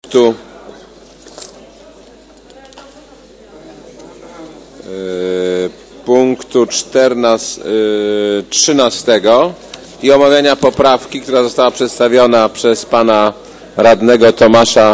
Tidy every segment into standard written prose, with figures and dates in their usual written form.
punktu 13 i omawiania poprawki, która została przedstawiona przez pana radnego Tomasza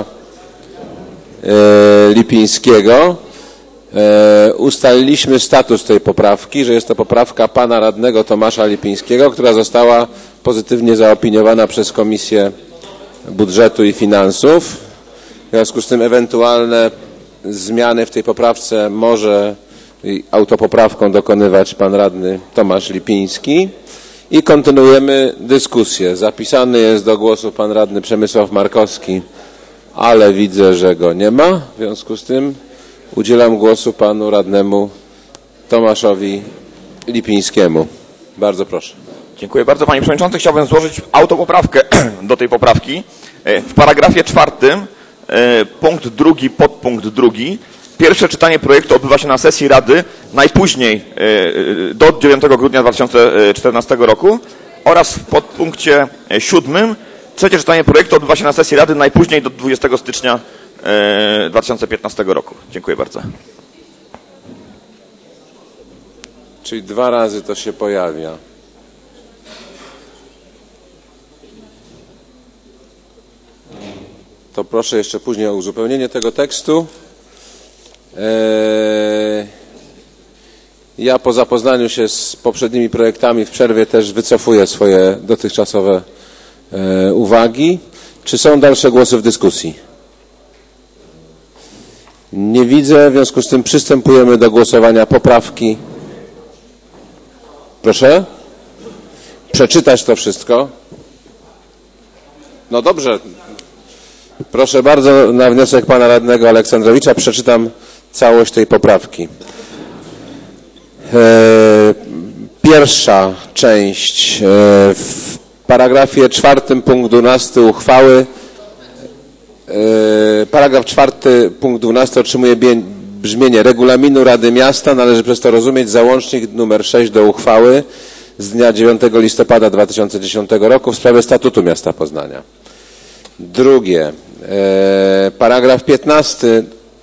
Lipińskiego. Ustaliliśmy status tej poprawki, że jest to poprawka pana radnego Tomasza Lipińskiego, która została pozytywnie zaopiniowana przez Komisję Budżetu i Finansów. W związku z tym ewentualne zmiany w tej poprawce może autopoprawką dokonywać pan radny Tomasz Lipiński. I kontynuujemy dyskusję. Zapisany jest do głosu pan radny Przemysław Markowski, ale widzę, że go nie ma. W związku z tym udzielam głosu panu radnemu Tomaszowi Lipińskiemu. Bardzo proszę. Dziękuję bardzo, panie przewodniczący. Chciałbym złożyć autopoprawkę do tej poprawki. W paragrafie 4, punkt 2, podpunkt 2. Pierwsze czytanie projektu odbywa się na sesji Rady najpóźniej do 9 grudnia 2014 roku oraz w podpunkcie 7 trzecie czytanie projektu odbywa się na sesji Rady najpóźniej do 20 stycznia 2015 roku. Dziękuję bardzo. Czyli 2 razy to się pojawia. To proszę jeszcze później o uzupełnienie tego tekstu. Ja po zapoznaniu się z poprzednimi projektami w przerwie też wycofuję swoje dotychczasowe uwagi. Czy są dalsze głosy w dyskusji? Nie widzę, w związku z tym przystępujemy do głosowania poprawki. Proszę? Przeczytać to wszystko? No dobrze. Proszę bardzo, na wniosek pana radnego Aleksandrowicza przeczytam całość tej poprawki. Pierwsza część. W paragrafie 4 punkt 12 uchwały paragraf 4 punkt 12 otrzymuje brzmienie regulaminu Rady Miasta. Należy przez to rozumieć załącznik nr 6 do uchwały z dnia 9 listopada 2010 roku w sprawie Statutu Miasta Poznania. Drugie, paragraf 15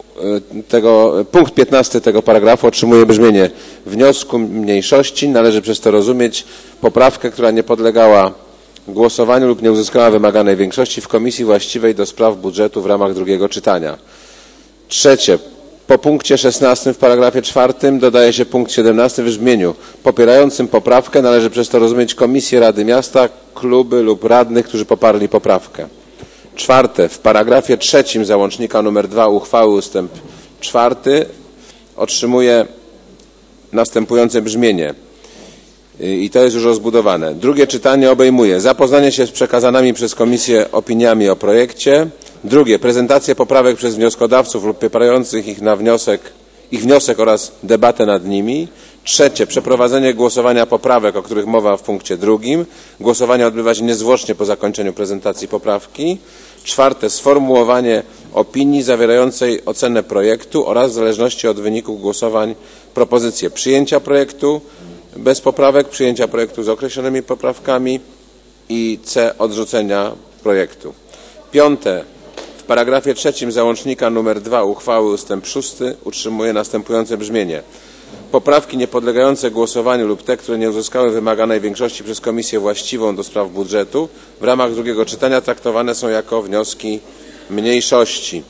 punkt 15 tego paragrafu otrzymuje brzmienie wniosku mniejszości. Należy przez to rozumieć poprawkę, która nie podlegała głosowaniu lub nie uzyskała wymaganej większości w komisji właściwej do spraw budżetu w ramach drugiego czytania. Trzecie, po punkcie 16 w paragrafie 4 dodaje się punkt 17 w brzmieniu popierającym poprawkę należy przez to rozumieć Komisję Rady Miasta, kluby lub radnych, którzy poparli poprawkę. Czwarte, w paragrafie 3 załącznika nr 2 uchwały ustęp 4 otrzymuje następujące brzmienie i to jest już rozbudowane. Drugie czytanie obejmuje zapoznanie się z przekazanymi przez Komisję opiniami o projekcie. Drugie, prezentację poprawek przez wnioskodawców lub popierających ich wniosek oraz debatę nad nimi. Trzecie, przeprowadzenie głosowania poprawek, o których mowa w punkcie 2. Głosowanie odbywa się niezwłocznie po zakończeniu prezentacji poprawki. Czwarte, sformułowanie opinii zawierającej ocenę projektu oraz w zależności od wyników głosowań propozycje przyjęcia projektu bez poprawek, przyjęcia projektu z określonymi poprawkami i C. Odrzucenia projektu. Piąte, w paragrafie 3 załącznika nr 2 uchwały ustęp 6 utrzymuje następujące brzmienie. Poprawki niepodlegające głosowaniu lub te, które nie uzyskały wymaganej większości przez Komisję właściwą do spraw budżetu w ramach drugiego czytania traktowane są jako wnioski mniejszości.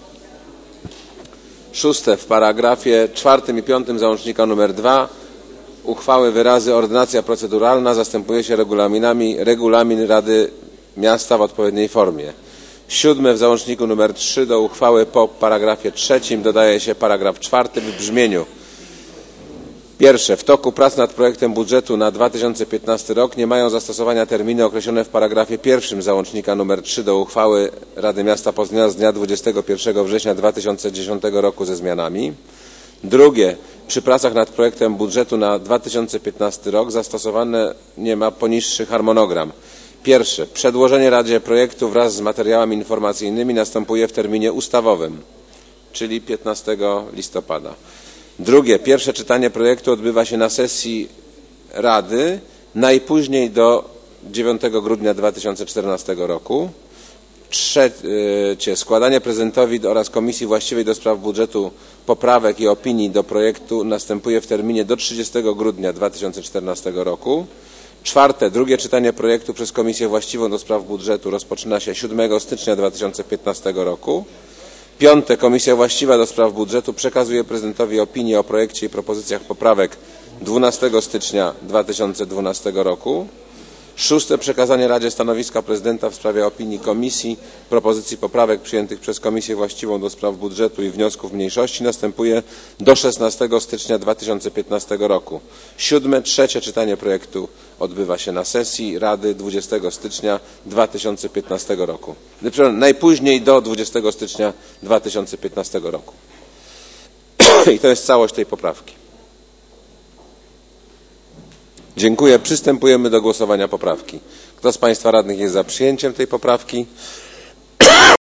Szóste, w paragrafie 4 i 5 załącznika nr 2 uchwały wyrazy ordynacja proceduralna zastępuje się regulamin Rady Miasta w odpowiedniej formie. Siódme, w załączniku nr 3 do uchwały po paragrafie 3 dodaje się paragraf 4 w brzmieniu. Pierwsze, w toku prac nad projektem budżetu na 2015 rok nie mają zastosowania terminy określone w paragrafie 1 załącznika nr 3 do uchwały Rady Miasta Poznania z dnia 21 września 2010 roku ze zmianami. Drugie, przy pracach nad projektem budżetu na 2015 rok zastosowany nie ma poniższy harmonogram. Pierwsze, przedłożenie Radzie projektu wraz z materiałami informacyjnymi następuje w terminie ustawowym, czyli 15 listopada. Drugie, pierwsze czytanie projektu odbywa się na sesji Rady najpóźniej do 9 grudnia 2014 roku. Trzecie, składanie prezydentowi oraz Komisji właściwej do spraw budżetu poprawek i opinii do projektu następuje w terminie do 30 grudnia 2014 roku. Czwarte, drugie czytanie projektu przez Komisję właściwą do spraw budżetu rozpoczyna się 7 stycznia 2015 roku. Piąte, Komisja właściwa do spraw budżetu przekazuje prezydentowi opinię o projekcie i propozycjach poprawek 12 stycznia 2012 roku. Szóste, przekazanie Radzie stanowiska prezydenta w sprawie opinii komisji, propozycji poprawek przyjętych przez Komisję właściwą do spraw budżetu i wniosków mniejszości następuje do 16 stycznia 2015 roku. Siódme, trzecie czytanie projektu odbywa się na sesji Rady 20 stycznia 2015 roku. Najpóźniej do 20 stycznia 2015 roku. I to jest całość tej poprawki. Dziękuję. Przystępujemy do głosowania poprawki. Kto z Państwa radnych jest za przyjęciem tej poprawki?